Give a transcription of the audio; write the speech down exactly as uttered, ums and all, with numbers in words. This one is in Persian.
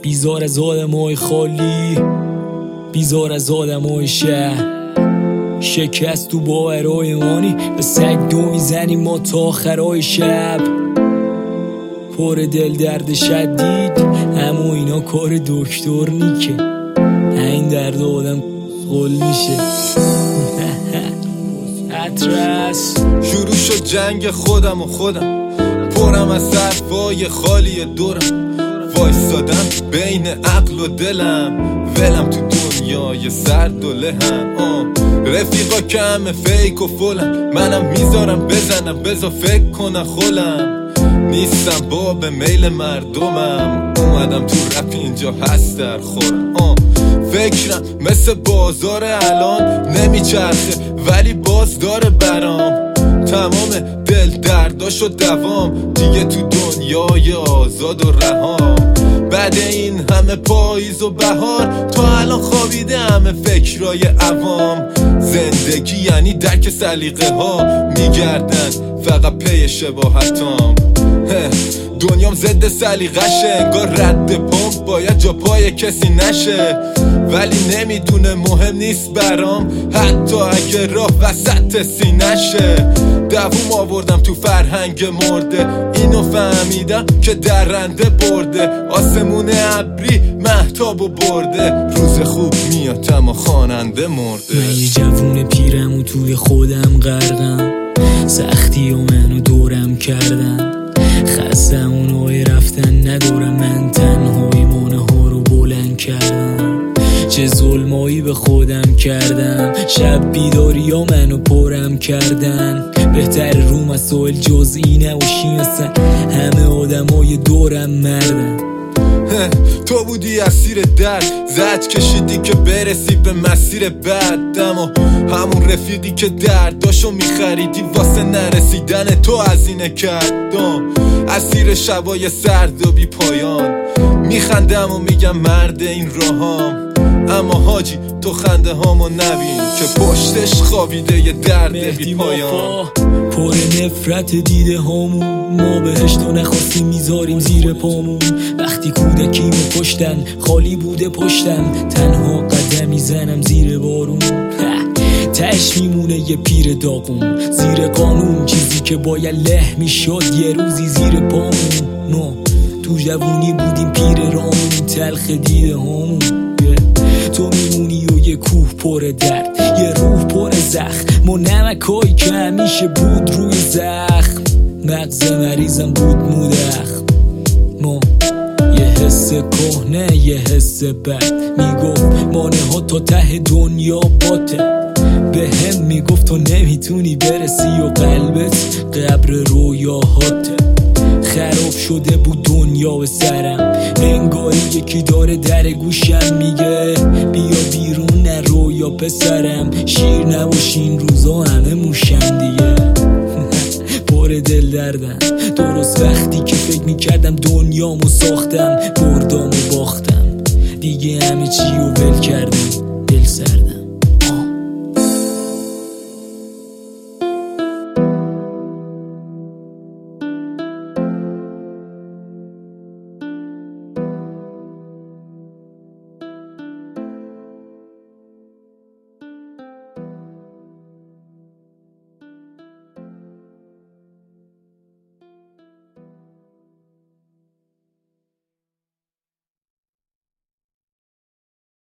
بیزار از آدمای خالی، بیزار از آدمای شهر. شکست تو باورای مانی، به سگ دو میزنیم ما تا آخرای شب. پر دل درد شدید، اما اینا کار دکتر نیکه. این درد آدم قل میشه. اترس شروع شد جنگ خودم و خودم، پرم از حرفای خالی دورم. وایستادم بین عقل و دلم، ولم تو دنیای سرد و لهم. رفیقا که همه فیک و فلم، منم میذارم بزنم بذار فکر کنم خولم. نیستم با به میل مردمم، اومدم تو رپ اینجا هست در خورم. فکرم مثل بازار الان نمیچرخه، ولی باز داره برام. تمام دل درداش و دوام، دیگه تو دنیای آزاد و رهام. بعد این همه پاییز و بهار، تا الان خوابیده همه فکرای عوام. زندگی یعنی درک سلیقه ها، میگردن فقط پی شباهتام. دنیام ضد سلیقشه، انگار رد پمپ باید جا پای کسی نشه. ولی نمیدونه مهم نیست برام، حتی اگه راه وسط سینشه. دووم آوردم تو فرهنگ مرده، اینو فهمیدم که درنده برده. آسمون ابری مهتابو برده، روز خوب میاد اما خواننده مرده. من یه جوون پیرم و توی خودم غرقم، سختی و منو دورم کردن. خستم اونای رفتن ندارم، من تنهایی مانه ها رو بلند کردم. چه ظلمایی به خودم کردم، شب بیداری ها منو پرم کردن. بهتر رو مسائل جزئی نباشی، اصلا همه آدمای دورم مردن. تو بودی اسیر درد، زد کشیدی که برسی به مسیر بعد. اما همون رفیقی که درداشو میخریدی واسه نرسیدن تو هزینه کردم. اسیر شبای سرد و بی پایان، میخندم و میگم مرد این راهام. اما حاجی تو خنده هامو نبین که پشتش خوابیده یه درد بی پایان. پر نفرت دیده هامون، ما بهشتو نخواستیم میذاریم زیر پامون. وقتی کودکیمو کشتن خالی بوده پشتم، تنها قدم میزنم زیر بارون. تش میمونه یه پیر داغون زیر قانون، چیزی که باید له میشد یه روزی زیر پامون. ما تو جوونی بودیم پیر رامون، تلخ دیده هامون. تو میمونی و یه کوه پر درد، یه روح پر زخم و نمکایی که همیشه بود روی زخم. مغز مریضم بود مودخ، ما یه حس کهنه یه حس بد میگفت مانه ها تا ته دنیا باته. به هم میگفت تو نمیتونی برسی و قلبت قبر رویاهاته. خراب شده بود دنیا به سرم، انگاری یکی داره در گوشم میگه بیا بیرون نرو یا پسرم. شیر نباشین روزا همه موشن دیگه. پر دل دردم درست وقتی که فکر میکردم دنیامو ساختم، بردام و باختم دیگه، همه چی رو ول کردم، دل سردم.